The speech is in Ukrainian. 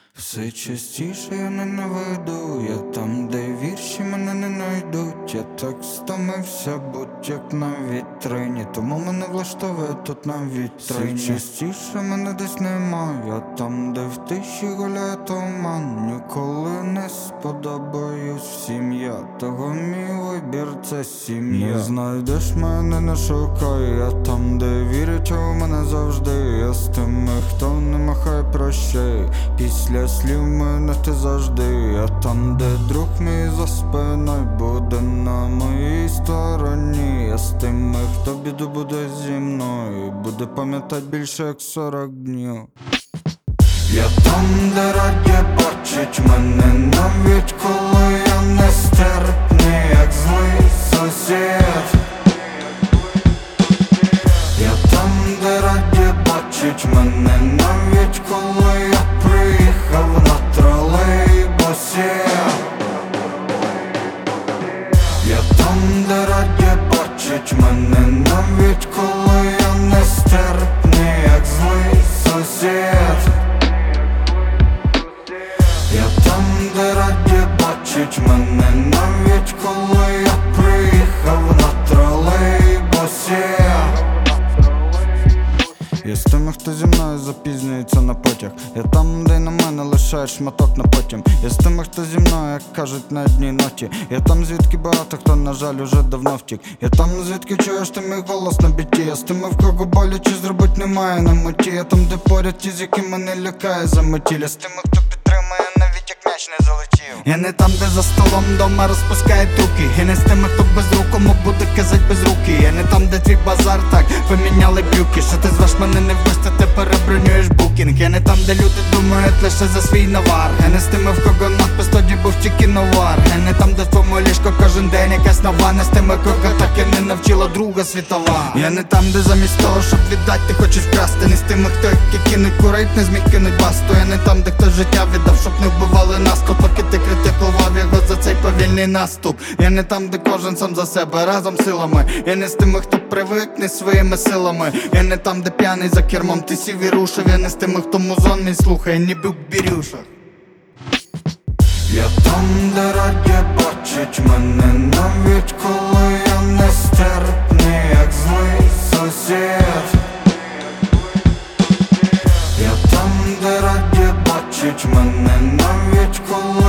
Все частіше я ненавиду, я там, де вірші мене не найдуть. Я так стомився, будь як на вітрині, тому мене влаштовує тут на вітрині. Все частіше мене десь нема, я там, де в тиші гуляє туман. Ніколи не сподобаюсь всім я, того мій вибір це сім'я. Не знайдеш мене, не шукай, я там, де вірять у мене завжди. Я з тими, хто не махає прощай, після слів мене ти завжди. Я там, де друг мій за спиною буде на моїй стороні. Я з тими, хто біду буде зі мною, буде пам'ятать більше як 40 днів. Я там, де раді бачить мене, навіть коли я нестерпний, як злий сусід. Я там, де раді бачить мене, навіть коли я приїхав на тролейбусі. Я там, де раді бачить мене, навіть коли я нестерпний, як злий сусід. Я там, де раді бачить мене, навіть коли я приїхав на тролейбусі. Я з тими, хто зі мною запізнюється на потяг. Я там, де на мене лишають шматок на потім. Я з тими, хто зі мною, як кажуть, на одній ноті. Я там, звідки багато хто, на жаль, уже давно втік. Я там, звідки чуєш ти мій голос на біті. Я з тими, в кого боляче зробить немає на меті. Я там, де поряд ті, з якими не лякає заметіль. Я з тими, хто підтримує, навіть як м'яч не залетів. Я не там, де за столом дома розпускають руки. Я не з тими, хто без рук, кому буде казать без руки. Я не там, де твій базар, так, поміняли брюки. Що ти звеш мене не в гості, ти перебронюєш букінг. Я не там, де люди думають лише за свій навар. Я не з тими, в кого надпис тоді був тільки новар. Я не там, де в твоєму ліжко кожен день якась нова. Не з тими, кого так і не навчила Друга світова. Я не там, де замість того, щоб віддати, ти хочеш вкрасти. Не з тими, хто які кинуть курить, не зміг кинуть басту. Я не там, де хтось життя віддав, щоб не вбивали нас, то поки ти критикував його за цей повільний наступ. Я не там, де кожен сам за себе, разом силами. Я не з тими, хто привик не своїми силами. Я не там, де п'яний за кермом ти сів і рушив. Я не з тими, хто музон мій слухає, ніби в бірюшах. Я там, де раді бачить мене, навіть коли я нестерпний, як злий сусід. Я там, де раді бачить мене, навіть коли